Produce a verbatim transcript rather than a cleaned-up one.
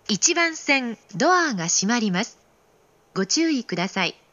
いちばん線ドアが閉まります。ご注意ください。